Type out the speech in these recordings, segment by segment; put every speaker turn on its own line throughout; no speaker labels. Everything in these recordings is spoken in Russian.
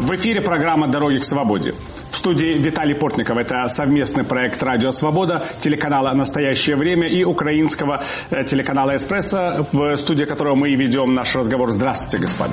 В эфире программа «Дороги к свободе». В студии Виталий Портников. Это совместный проект «Радио Свобода», телеканала «Настоящее время» и украинского телеканала «Эспрессо», в студии которого мы и ведем наш разговор. Здравствуйте, господа.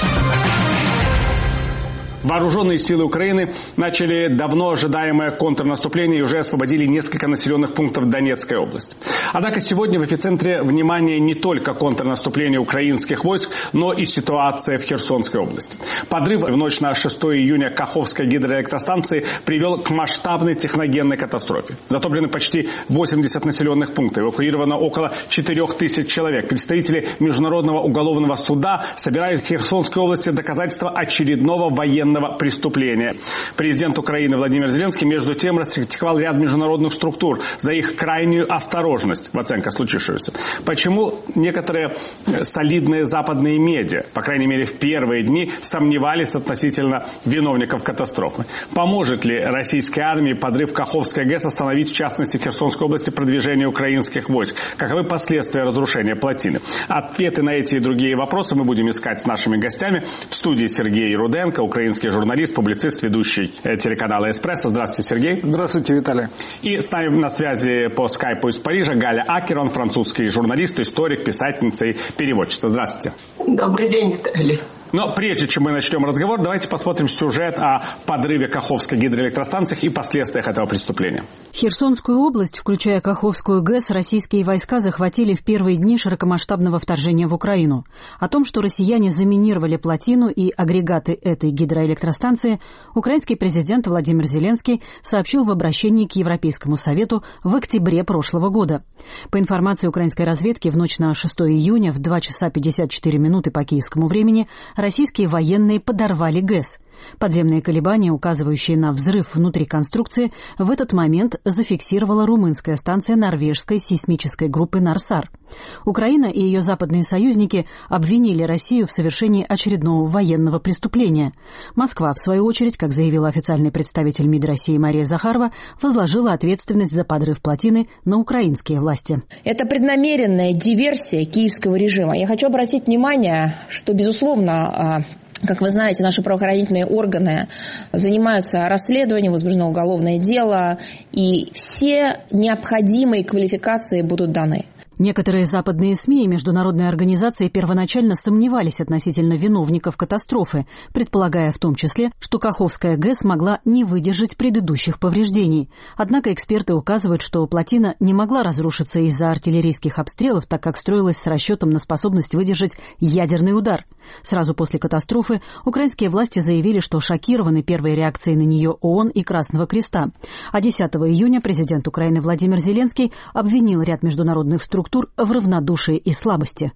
Вооруженные силы Украины начали давно ожидаемое контрнаступление и уже освободили несколько населенных пунктов Донецкой области. Однако сегодня в эпицентре внимания не только контрнаступление украинских войск, но и ситуация в Херсонской области. Подрыв в ночь на 6 июня Каховской гидроэлектростанции привел к масштабной техногенной катастрофе. Затоплены почти 80 населенных пунктов, эвакуировано около 4000 человек. Представители Международного уголовного суда собирают в Херсонской области доказательства очередного военного преступления. Президент Украины Владимир Зеленский, между тем, раскритиковал ряд международных структур за их крайнюю осторожность в оценках случившегося. Почему некоторые солидные западные медиа, по крайней мере в первые дни, сомневались относительно виновников катастрофы? Поможет ли российской армии подрыв Каховской ГЭС остановить, в частности, в Херсонской области продвижение украинских войск? Каковы последствия разрушения плотины? Ответы на эти и другие вопросы мы будем искать с нашими гостями. В студии Сергей Руденко, украинский журналист, публицист, ведущий телеканала «Эспрессо». Здравствуйте, Сергей.
Здравствуйте, Виталий.
И с нами на связи по скайпу из Парижа Галя Акерман, французский журналист, историк, писательница и переводчица. Здравствуйте.
Добрый день, Виталий.
Но прежде чем мы начнем разговор, давайте посмотрим сюжет о подрыве Каховской гидроэлектростанции и последствиях этого преступления.
Херсонскую область, включая Каховскую ГЭС, российские войска захватили в первые дни широкомасштабного вторжения в Украину. О том, что россияне заминировали плотину и агрегаты этой гидроэлектростанции, украинский президент Владимир Зеленский сообщил в обращении к Европейскому Совету в октябре прошлого года. По информации украинской разведки, в ночь на 6 июня в 2 часа 54 минуты по киевскому времени российские военные подорвали ГЭС. Подземные колебания, указывающие на взрыв внутри конструкции, в этот момент зафиксировала румынская станция норвежской сейсмической группы «Нарсар». Украина и ее западные союзники обвинили Россию в совершении очередного военного преступления. Москва, в свою очередь, как заявила официальный представитель МИД России Мария Захарова, возложила ответственность за подрыв плотины на украинские власти.
Это преднамеренная диверсия киевского режима. Я хочу обратить внимание, что, безусловно, как вы знаете, наши правоохранительные органы занимаются расследованием, возбуждено уголовное дело, и все необходимые квалификации будут даны.
Некоторые западные СМИ и международные организации первоначально сомневались относительно виновников катастрофы, предполагая в том числе, что Каховская ГЭС могла не выдержать предыдущих повреждений. Однако эксперты указывают, что плотина не могла разрушиться из-за артиллерийских обстрелов, так как строилась с расчетом на способность выдержать ядерный удар. Сразу после катастрофы украинские власти заявили, что шокированы первой реакцией на нее ООН и Красного Креста. А 10 июня президент Украины Владимир Зеленский обвинил ряд международных структур в равнодушии и слабости.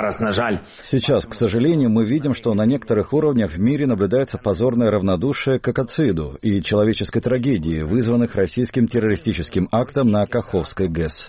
Сейчас, к сожалению, мы видим, что на некоторых уровнях в мире наблюдается позорное равнодушие к экоциду и человеческой трагедии, вызванных российским террористическим актом на Каховской ГЭС.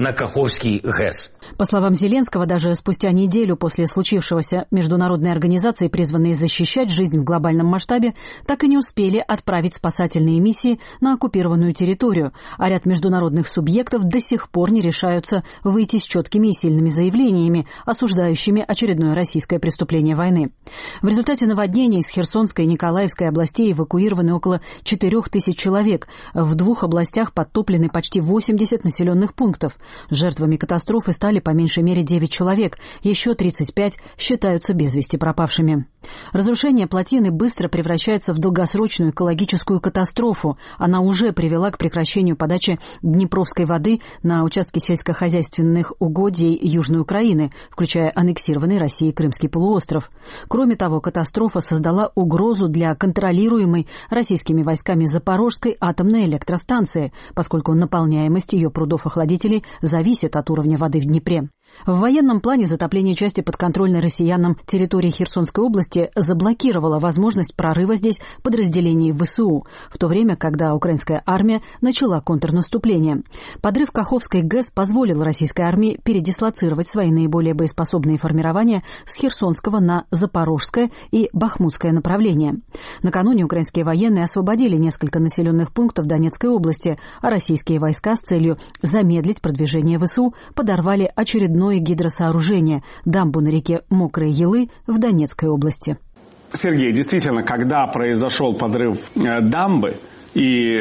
По словам Зеленского, даже спустя неделю после случившегося международные организации, призванные защищать жизнь в глобальном масштабе, так и не успели отправить спасательные миссии на оккупированную территорию, а ряд международных субъектов до сих пор не решаются выйти с четкими и сильными заявлениями, осуждающими очередное российское преступление войны. В результате наводнений из Херсонской и Николаевской областей эвакуированы около 4000 человек. В 2 областях подтоплены почти 80 населенных пунктов. Жертвами катастрофы стали по меньшей мере 9 человек. Еще 35 считаются без вести пропавшими. Разрушение плотины быстро превращается в долгосрочную экологическую катастрофу. Она уже привела к прекращению подачи днепровской воды на участке сельскохозяйственных угодий Южной Украины, включая аннексированный Россией Крымский полуостров. Кроме того, катастрофа создала угрозу для контролируемой российскими войсками Запорожской атомной электростанции, поскольку наполняемость ее прудов-охладителей зависит от уровня воды в Днепре. В военном плане затопление части подконтрольной россиянам территории Херсонской области заблокировало возможность прорыва здесь подразделений ВСУ, в то время, когда украинская армия начала контрнаступление. Подрыв Каховской ГЭС позволил российской армии передислоцировать свои наиболее боеспособные формирования с Херсонского на Запорожское и Бахмутское направление. Накануне украинские военные освободили несколько населенных пунктов Донецкой области, а российские войска с целью замедлить продвижение ВСУ подорвали очередное гидросооружение – дамбу на реке Мокрые Елы в Донецкой области.
Сергей, действительно, когда произошел подрыв дамбы, и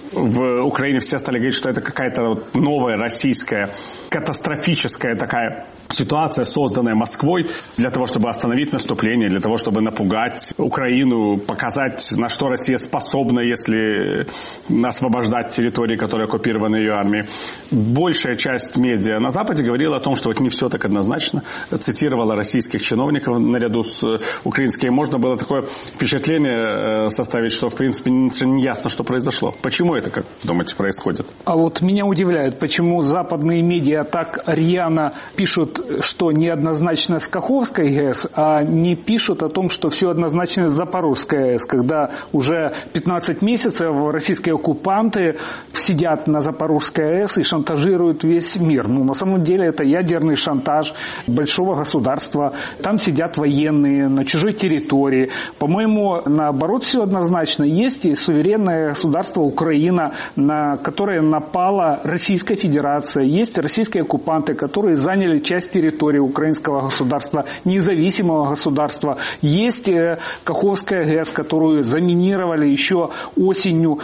в Украине все стали говорить, что это какая-то новая российская катастрофическая такая ситуация, созданная Москвой для того, чтобы остановить наступление, для того, чтобы напугать Украину, показать, на что Россия способна, если освобождать территории, которые оккупированы ее армией. Большая часть медиа на Западе говорила о том, что вот не все так однозначно, цитировала российских чиновников наряду с украинскими. Можно было такое впечатление составить, что в принципе не ясно, что произошло. Почему это, как думаете, происходит?
А вот меня удивляет, почему западные медиа так рьяно пишут, что неоднозначно с Каховской ГЭС, а не пишут о том, что все однозначно с Запорожской ГЭС, когда уже 15 месяцев российские оккупанты сидят на Запорожской ГЭС и шантажируют весь мир. На самом деле это ядерный шантаж большого государства. Там сидят военные на чужой территории. По-моему, наоборот, все однозначно. Есть и суверенное государство Украина, на которое напала Российская Федерация. Есть российские оккупанты, которые заняли часть территории украинского государства, независимого государства. Есть Каховская ГЭС, которую заминировали еще осенью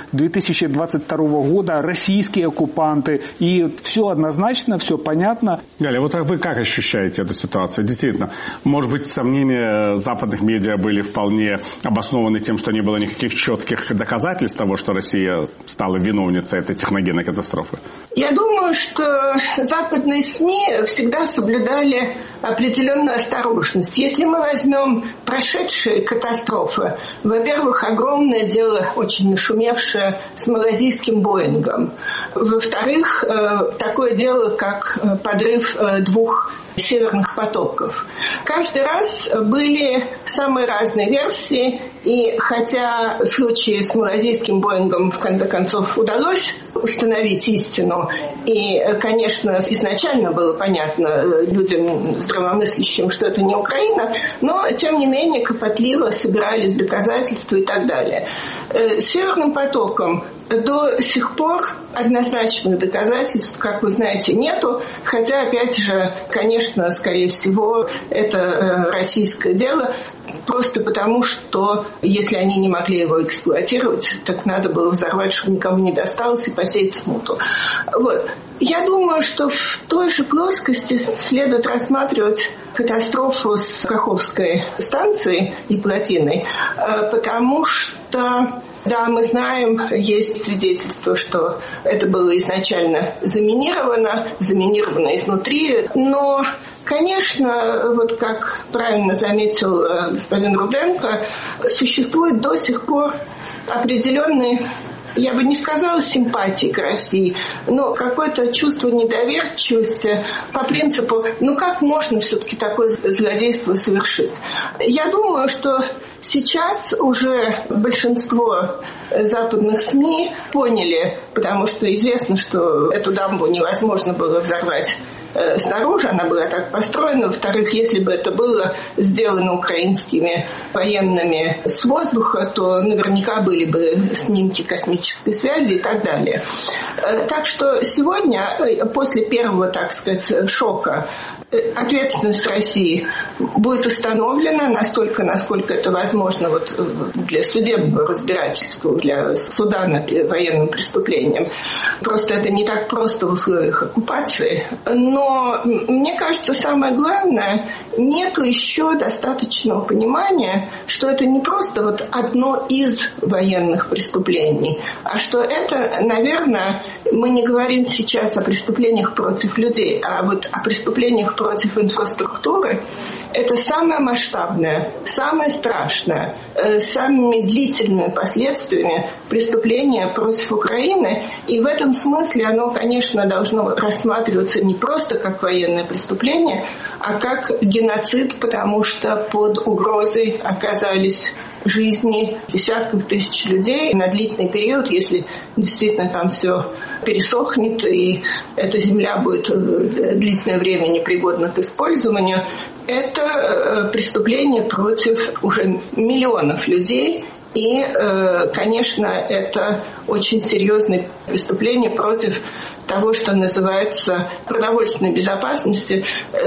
2022 года российские оккупанты. И все однозначно, все понятно.
Галя, вот вы как ощущаете эту ситуацию? Действительно, может быть, сомнения западных медиа были вполне обоснованы тем, что не было никаких четких доказательств того, что Россия стала виновницей этой техногенной катастрофы?
Я думаю, что западные СМИ всегда соблюдали определенную осторожность. Если мы возьмем прошедшие катастрофы, во-первых, огромное дело, очень нашумевшее с малазийским Боингом. Во-вторых, такое дело, как подрыв 2 северных потоков. Каждый раз были самые разные версии, и хотя в случае с малазийским Боингом в конце концов удалось установить истину, и, конечно, изначально было понятно людям здравомыслящим, что это не Украина, но, тем не менее, кропотливо собирались доказательства и так далее. С Северным потоком до сих пор однозначных доказательств, как вы знаете, нету, хотя, опять же, конечно, скорее всего, это российское дело, просто потому, что если они не могли его эксплуатировать, так надо было взорвать, чтобы никому не досталось, и посеять смуту. Вот. Я думаю, что в той же плоскости следует рассматривать катастрофу с Каховской станцией и плотиной, потому что, да, мы знаем, есть свидетельство, что это было изначально заминировано изнутри, но, конечно, вот как правильно заметил господин Руденко, существует до сих пор определенный, я бы не сказала симпатии к России, но какое-то чувство недоверчивости по принципу, как можно все-таки такое злодейство совершить. Я думаю, что сейчас уже большинство западных СМИ поняли, потому что известно, что эту дамбу невозможно было взорвать снаружи, она была так построена. Во-вторых, если бы это было сделано украинскими военными с воздуха, то наверняка были бы снимки космической связи и так далее. Так что сегодня, после первого, так сказать, шока, ответственность России будет установлена настолько, насколько это возможно для судебного разбирательства, для суда над военным преступлением. Просто это не так просто в условиях оккупации. Но, мне кажется, самое главное, нет еще достаточного понимания, что это не просто одно из военных преступлений, а что это, наверное, мы не говорим сейчас о преступлениях против людей, а о преступлениях против инфраструктуры. Это самое масштабное, самое страшное, с самыми длительными последствиями преступления против Украины. И в этом смысле оно, конечно, должно рассматриваться не просто как военное преступление, а как геноцид, потому что под угрозой оказались жизни десятков тысяч людей на длительный период, если действительно там все пересохнет и эта земля будет длительное время непригодна к использованию. Это это преступление против уже миллионов людей. И, конечно, это очень серьезное преступление против того, что называется продовольственной безопасности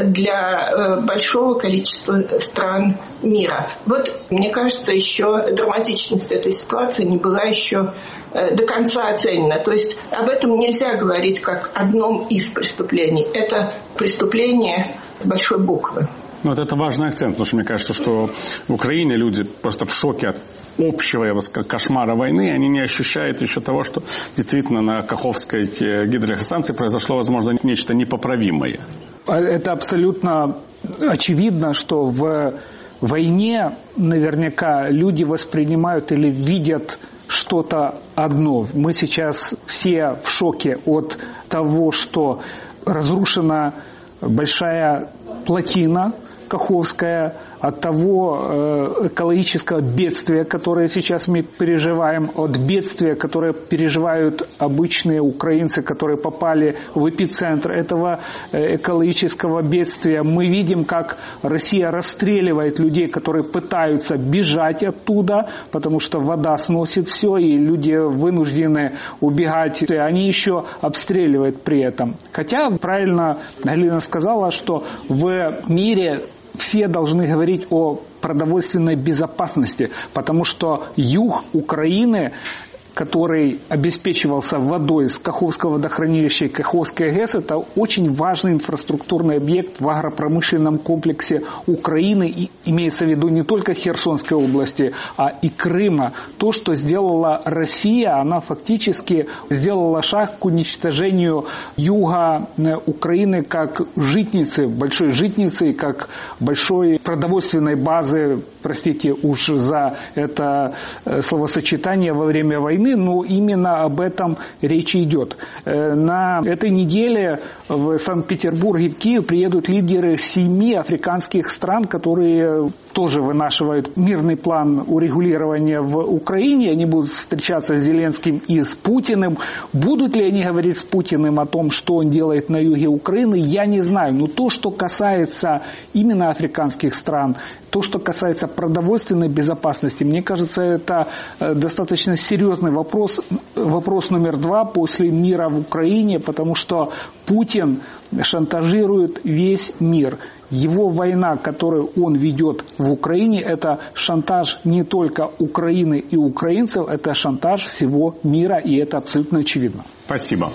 для большого количества стран мира. Вот, мне кажется, еще драматичность этой ситуации не была еще до конца оценена. То есть об этом нельзя говорить как одном из преступлений. Это преступление с большой буквы.
Вот это важный акцент, потому что мне кажется, что в Украине люди просто в шоке от общего, я бы сказал, кошмара войны. Они не ощущают еще того, что действительно на Каховской гидроэлектростанции произошло, возможно, нечто непоправимое.
Это абсолютно очевидно, что в войне наверняка люди воспринимают или видят что-то одно. Мы сейчас все в шоке от того, что разрушена большая плотина Каховская, от того экологического бедствия, которое сейчас мы переживаем, от бедствия, которое переживают обычные украинцы, которые попали в эпицентр этого экологического бедствия. Мы видим, как Россия расстреливает людей, которые пытаются бежать оттуда, потому что вода сносит все, и люди вынуждены убегать. И они еще обстреливают при этом. Хотя, правильно Галина сказала, что в мире все должны говорить о продовольственной безопасности, потому что юг Украины, который обеспечивался водой из Каховского водохранилища и Каховской ГЭС, это очень важный инфраструктурный объект в агропромышленном комплексе Украины, и имеется в виду не только Херсонской области, а и Крыма. То, что сделала Россия, она фактически сделала шаг к уничтожению юга Украины как житницы, большой житницы, как большой продовольственной базы, простите уж за это словосочетание, во время войны, но именно об этом речь идет. На этой неделе в Санкт-Петербург и в Киев приедут лидеры 7 африканских стран, которые тоже вынашивают мирный план урегулирования в Украине. Они будут встречаться с Зеленским и с Путиным. Будут ли они говорить с Путиным о том, что он делает на юге Украины, я не знаю. Но то, что касается именно африканских стран, то, что касается продовольственной безопасности, мне кажется, это достаточно серьезный вопрос. Вопрос номер 2 после мира в Украине, потому что Путин шантажирует весь мир. Его война, которую он ведет в Украине, это шантаж не только Украины и украинцев, это шантаж всего мира, и это абсолютно очевидно.
Спасибо.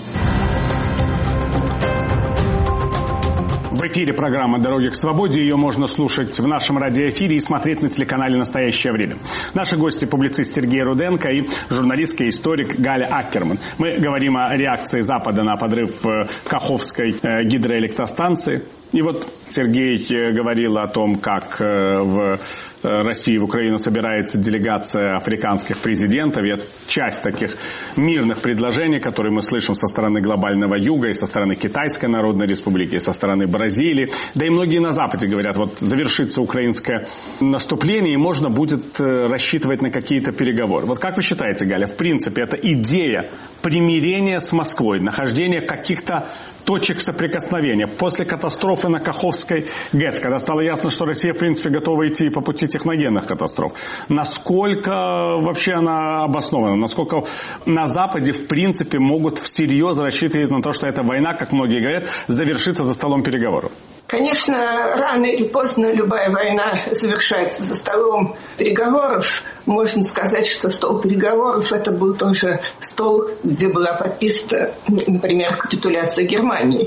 В эфире программа «Дороги к свободе». Ее можно слушать в нашем радиоэфире и смотреть на телеканале «Настоящее время». Наши гости – публицист Сергей Руденко и журналистка и историк Галя Аккерман. Мы говорим о реакции Запада на подрыв Каховской гидроэлектростанции. И вот Сергей говорил о том, как в России, в Украину собирается делегация африканских президентов. И это часть таких мирных предложений, которые мы слышим со стороны глобального юга, и со стороны Китайской Народной Республики, и со стороны Бразилии. Да и многие на Западе говорят, вот завершится украинское наступление, и можно будет рассчитывать на какие-то переговоры. Вот как вы считаете, Галя, в принципе, эта идея примирения с Москвой, нахождения каких-то точек соприкосновения после катастрофы на Каховской ГЭС, когда стало ясно, что Россия, в принципе, готова идти по пути техногенных катастроф. Насколько вообще она обоснована? Насколько на Западе, в принципе, могут всерьез рассчитывать на то, что эта война, как многие говорят, завершится за столом переговоров?
Конечно, рано или поздно любая война завершается за столом переговоров. Можно сказать, что стол переговоров – это был тоже стол, где была подписана, например, капитуляция Германии.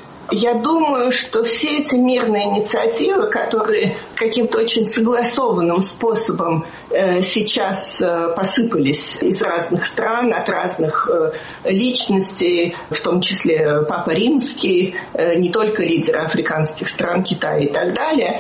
Я думаю, что все эти мирные инициативы, которые каким-то очень согласованным способом сейчас посыпались из разных стран, от разных личностей, в том числе Папа Римский, не только лидеры африканских стран, Китая и так далее,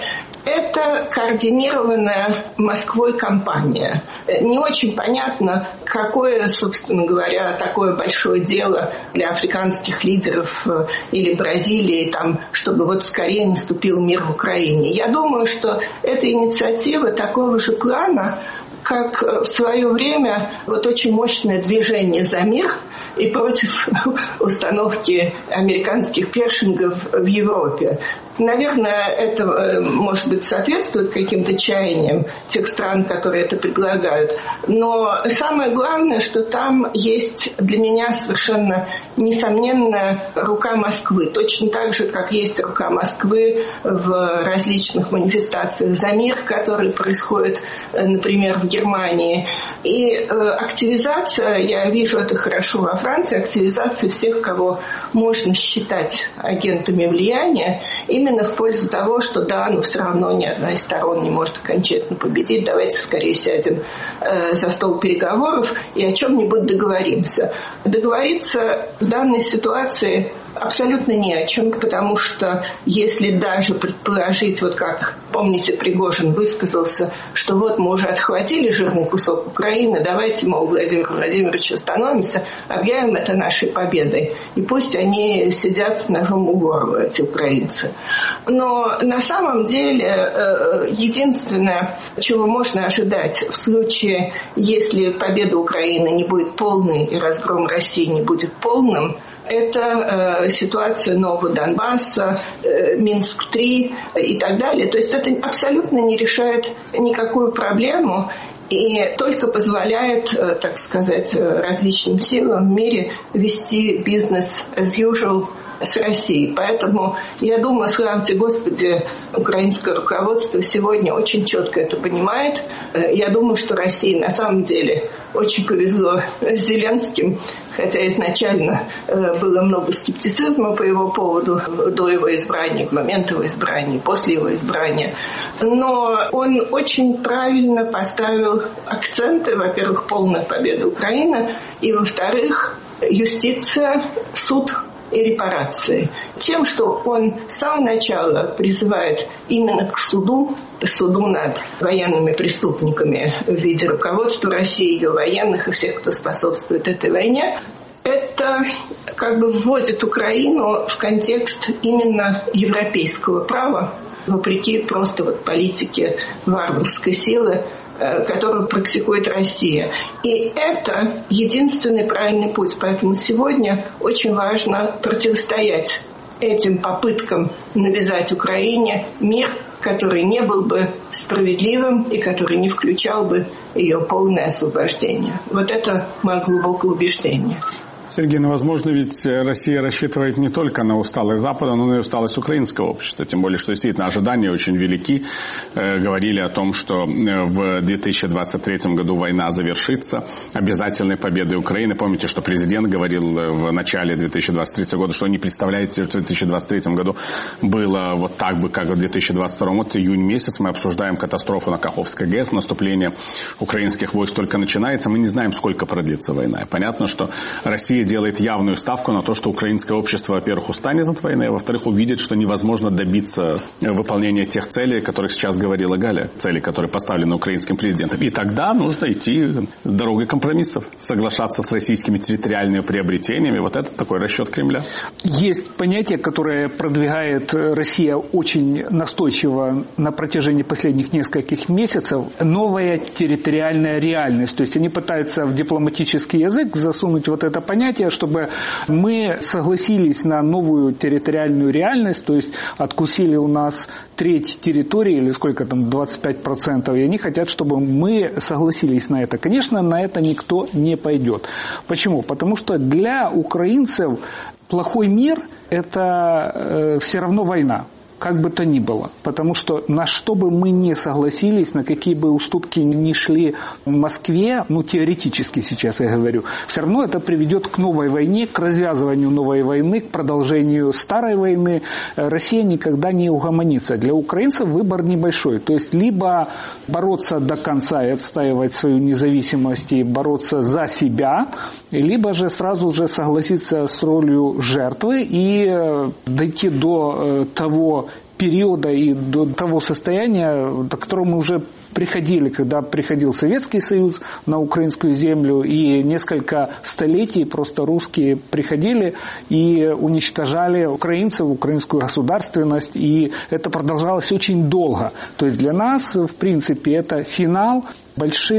это координированная Москвой кампания. Не очень понятно, какое, собственно говоря, такое большое дело для африканских лидеров или Бразилии, там, чтобы вот скорее наступил мир в Украине. Я думаю, что эта инициатива такого же плана, как в свое время вот очень мощное движение за мир и против установки американских першингов в Европе. Наверное, это, может быть, соответствует каким-то чаяниям тех стран, которые это предлагают. Но самое главное, что там есть для меня совершенно несомненная рука Москвы. Точно так же, как есть рука Москвы в различных манифестациях за мир, которые происходят, например, в Германии. И активизация, я вижу это хорошо во Франции, активизация всех, кого можно считать агентами влияния, именно в пользу того, что да, но все равно ни одна из сторон не может окончательно победить, давайте скорее сядем за стол переговоров и о чем-нибудь договоримся. Договориться в данной ситуации абсолютно не о чем, потому что если даже предположить, вот как, помните, Пригожин высказался, что вот мы уже отхватили жирный кусок Украины, давайте, мол, Владимир Владимирович, остановимся, объявим это нашей победой. И пусть они сидят с ножом у горла, эти украинцы. Но на самом деле единственное, чего можно ожидать в случае, если победа Украины не будет полной и разгром России не будет полным, это ситуация Нового Донбасса, Минск-3 и так далее. То есть это абсолютно не решает никакую проблему и только позволяет, так сказать, различным силам в мире вести бизнес as usual с Россией. Поэтому, я думаю, славьте Господи, украинское руководство сегодня очень четко это понимает. Я думаю, что России на самом деле очень повезло с Зеленским, хотя изначально было много скептицизма по его поводу до его избрания, в момент его избрания, после его избрания. Но он очень правильно поставил акценты. Во-первых, полная победа Украины, и, во-вторых, юстиция, суд и репарации. Тем, что он с самого начала призывает именно к суду над военными преступниками в виде руководства России, ее военных и всех, кто способствует этой войне, это как бы вводит Украину в контекст именно европейского права, вопреки просто вот политике варварской силы, которую практикует Россия. И это единственный правильный путь. Поэтому сегодня очень важно противостоять этим попыткам навязать Украине мир, который не был бы справедливым и который не включал бы ее полное освобождение. Вот это мое глубокое убеждение.
Сергей, возможно, ведь Россия рассчитывает не только на усталость Запада, но и усталость украинского общества. Тем более, что действительно ожидания очень велики. Говорили о том, что в 2023 году война завершится обязательной победой Украины. Помните, что президент говорил в начале 2023 года, что не представляете, что в 2023 году было вот так бы, как в 2022. Вот июнь месяц мы обсуждаем катастрофу на Каховской ГЭС, наступление украинских войск только начинается. Мы не знаем, сколько продлится война. Понятно, что Россия делает явную ставку на то, что украинское общество, во-первых, устанет от войны, а во-вторых, увидит, что невозможно добиться выполнения тех целей, о которых сейчас говорила Галя, цели, которые поставлены украинским президентом. И тогда нужно идти дорогой компромиссов, соглашаться с российскими территориальными приобретениями. Вот это такой расчет Кремля.
Есть понятие, которое продвигает Россия очень настойчиво на протяжении последних нескольких месяцев. Новая территориальная реальность. То есть они пытаются в дипломатический язык засунуть вот это понятие, чтобы мы согласились на новую территориальную реальность, то есть откусили у нас треть территории, или сколько там, 25%, и они хотят, чтобы мы согласились на это. Конечно, на это никто не пойдет. Почему? Потому что для украинцев плохой мир – это все равно война. Как бы то ни было. Потому что на что бы мы ни согласились, на какие бы уступки ни шли в Москве, теоретически сейчас я говорю, все равно это приведет к новой войне, к развязыванию новой войны, к продолжению старой войны. Россия никогда не угомонится. Для украинцев выбор небольшой. То есть либо бороться до конца и отстаивать свою независимость и бороться за себя, либо же сразу же согласиться с ролью жертвы и дойти до того периода и до того состояния, до которого мы уже приходили, когда приходил Советский Союз на украинскую землю, и несколько столетий просто русские приходили и уничтожали украинцев, украинскую государственность, и это продолжалось очень долго. То есть для нас, в принципе, это финал больших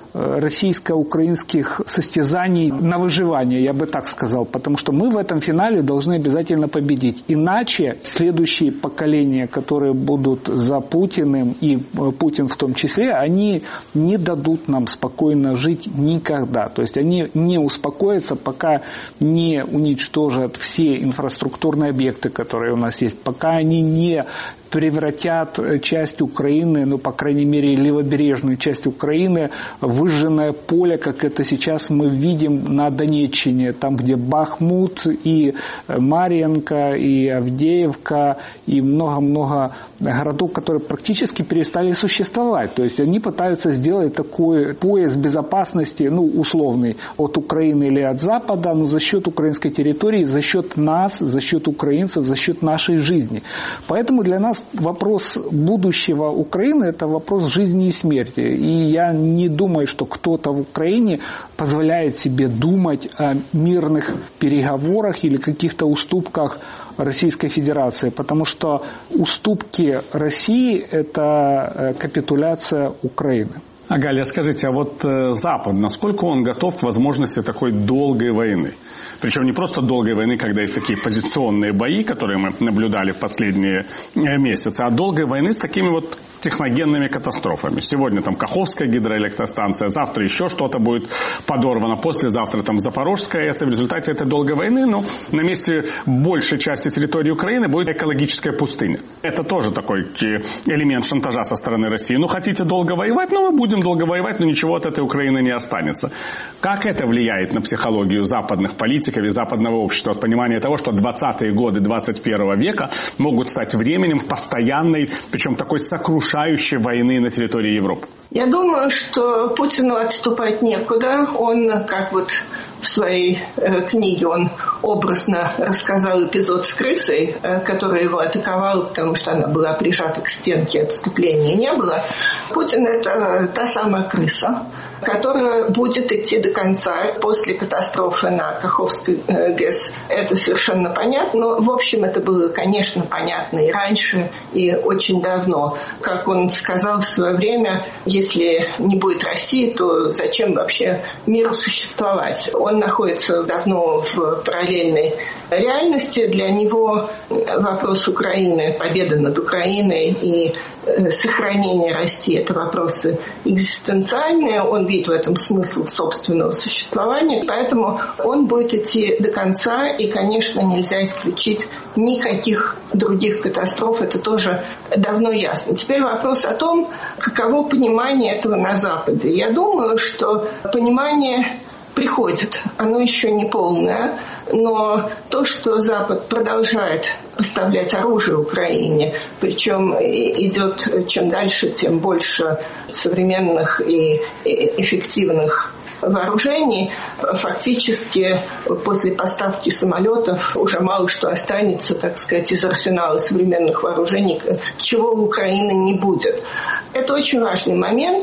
российско-украинских состязаний на выживание, я бы так сказал, потому что мы в этом финале должны обязательно победить. Иначе следующие поколения, которые будут за Путиным, и Путин в том числе, они не дадут нам спокойно жить никогда. То есть они не успокоятся, пока не уничтожат все инфраструктурные объекты, которые у нас есть, пока они не превратят часть Украины, ну, по крайней мере, левобережную часть Украины, в выжженное поле, как это сейчас мы видим на Донеччине, там, где Бахмут и Марьинка, и Авдеевка, и много-много городов, которые практически перестали существовать. То есть они пытаются сделать такой пояс безопасности, ну, условный, от Украины или от Запада, но за счет украинской территории, за счет нас, за счет украинцев, за счет нашей жизни. Поэтому для нас вопрос будущего Украины – это вопрос жизни и смерти. И я не думаю, что кто-то в Украине позволяет себе думать о мирных переговорах или каких-то уступках Российской Федерации, потому что уступки России – это капитуляция Украины.
Галя, скажите, а вот Запад, насколько он готов к возможности такой долгой войны? Причем не просто долгой войны, когда есть такие позиционные бои, которые мы наблюдали в последние месяцы, а долгой войны с такими вот техногенными катастрофами. Сегодня там Каховская гидроэлектростанция, завтра еще что-то будет подорвано, послезавтра там Запорожская АЭС. В результате этой долгой войны, но на месте большей части территории Украины будет экологическая пустыня. Это тоже такой элемент шантажа со стороны России. Ну, хотите долго воевать? Ну, мы будем долго воевать, но ничего от этой Украины не останется. Как это влияет на психологию западных политиков и западного общества? От понимания того, что 20-е годы 21 века могут стать временем постоянной, причем такой сокрушающей войны на территории Европы.
Я думаю, что Путину отступать некуда. Он, как вот в своей книге, он образно рассказал эпизод с крысой, которая его атаковала, потому что она была прижата к стенке, отступления не было. Путин – это та самая крыса, которая будет идти до конца после катастрофы на Каховской ГЭС. Это совершенно понятно. Но, в общем, это было, конечно, понятно и раньше, и очень давно. Как он сказал в свое время, если не будет России, то зачем вообще миру существовать? Он находится давно в параллельной реальности. Для него вопрос Украины, победа над Украиной и сохранение России – это вопросы экзистенциальные. Он видит в этом смысл собственного существования. Поэтому он будет идти до конца. И, конечно, нельзя исключить никаких других катастроф. Это тоже давно ясно. Теперь вопрос о том, каково понимание этого на Западе. Я думаю, что понимание приходит. Оно еще не полное, но то, что Запад продолжает поставлять оружие Украине, причем идет чем дальше, тем больше современных и эффективных вооружений, фактически после поставки самолетов уже мало что останется, так сказать, из арсенала современных вооружений, чего у Украины не будет. Это очень важный момент.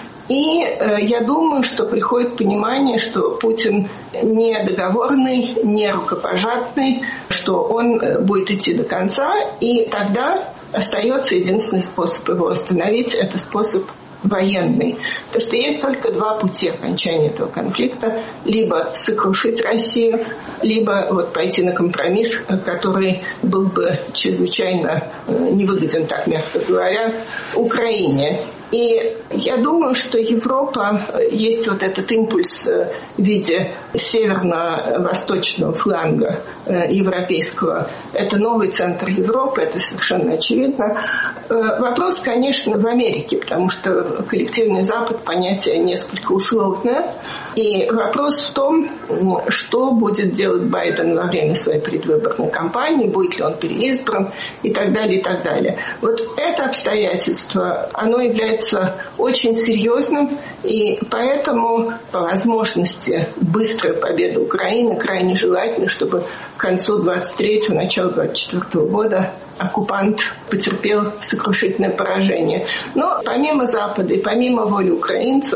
И я думаю, что приходит понимание, что Путин не договорный, не рукопожатный, что он будет идти до конца, и тогда остается единственный способ его остановить – это способ военный. Потому что есть только два пути окончания этого конфликта. Либо сокрушить Россию, либо вот пойти на компромисс, который был бы чрезвычайно невыгоден, так мягко говоря, Украине. И я думаю, что Европа, есть вот этот импульс в виде северно-восточного фланга европейского. Это новый центр Европы, это совершенно очевидно. Вопрос, конечно, в Америке, потому что коллективный Запад – понятие несколько условное. И вопрос в том, что будет делать Байден во время своей предвыборной кампании, будет ли он переизбран и так далее, и так далее. Вот это обстоятельство, оно является очень серьезным, и поэтому по возможности быстрая победа Украины крайне желательно, чтобы к концу 23-го, началу 24-го года оккупант потерпел сокрушительное поражение. Но помимо Запада и помимо воли украинцев,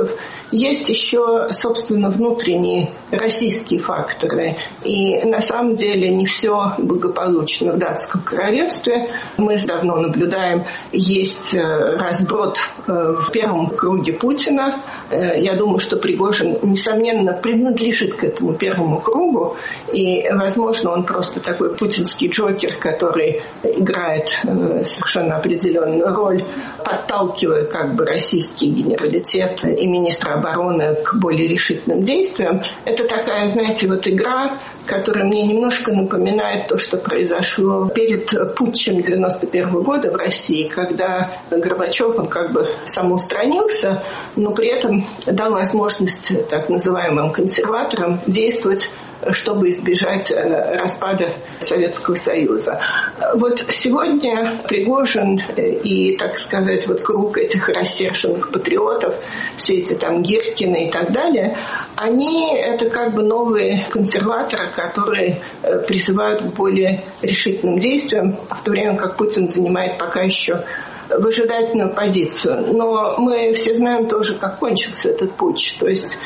есть еще, собственно, внутренние российские факторы. И на самом деле не все благополучно в датском королевстве. Мы давно наблюдаем, есть разброд в первом круге Путина. Я думаю, что Пригожин, несомненно, принадлежит к этому первому кругу. И, возможно, он просто такой путинский джокер, который играет совершенно определенную роль, подталкивая как бы российский генералитет и министра обороны к более решительным действиям. Это такая, знаете, вот игра, которая мне немножко напоминает то, что произошло перед путчем 1991 года в России, когда Горбачев, он как бы самоустранился, но при этом дал возможность так называемым консерваторам действовать, чтобы избежать распада Советского Союза. Вот сегодня Пригожин и, так сказать, вот круг этих рассерженных патриотов, все эти там Гиркины и так далее, они это как бы новые консерваторы, которые призывают к более решительным действиям, в то время как Путин занимает пока еще выжидательную позицию. Но мы все знаем тоже, как кончился этот путч. То есть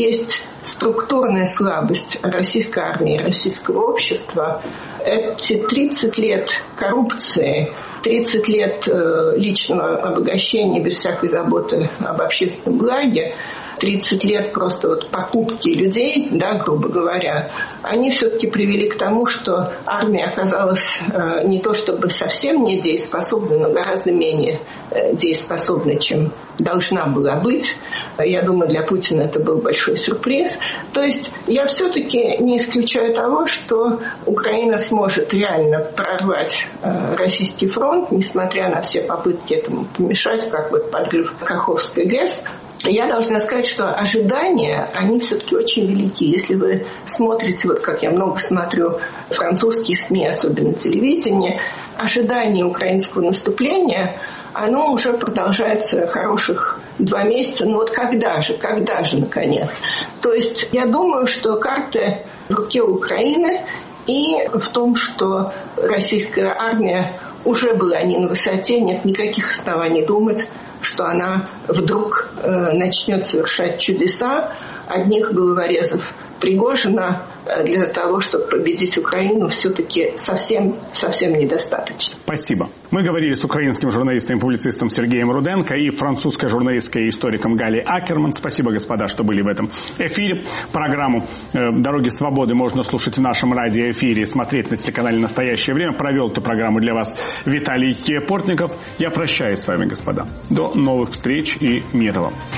структурная слабость российской армии, российского общества. Эти 30 лет коррупции, 30 лет личного обогащения без всякой заботы об общественном благе, 30 лет просто вот покупки людей, да, грубо говоря, они все-таки привели к тому, что армия оказалась не то чтобы совсем не дееспособной, но гораздо менее дееспособной, чем должна была быть. Я думаю, для Путина это был большой сюрприз. То есть я все-таки не исключаю того, что Украина сможет реально прорвать российский фронт, несмотря на все попытки этому помешать, как вот подрыв Каховской ГЭС. Я должна сказать, что ожидания, они все-таки очень велики. Если вы смотрите, вот как я много смотрю французские СМИ, особенно телевидение, ожидание украинского наступления, оно уже продолжается хороших 2 месяца. Ну вот когда же, наконец? То есть я думаю, что карты в руке Украины и в том, что российская армия уже была не на высоте, нет никаких оснований думать, что она вдруг начнет совершать чудеса. Одних головорезов Пригожина для того, чтобы победить Украину, все-таки совсем недостаточно.
Спасибо. Мы говорили с украинским журналистом и публицистом Сергеем Руденко и французской журналисткой и историком Галией Акерман. Спасибо, господа, что были в этом эфире. Программу «Дороги свободы» можно слушать в нашем радиоэфире и смотреть на телеканале «Настоящее время». Провел эту программу для вас Виталий Портников. Я прощаюсь с вами, господа. До новых встреч и мира вам.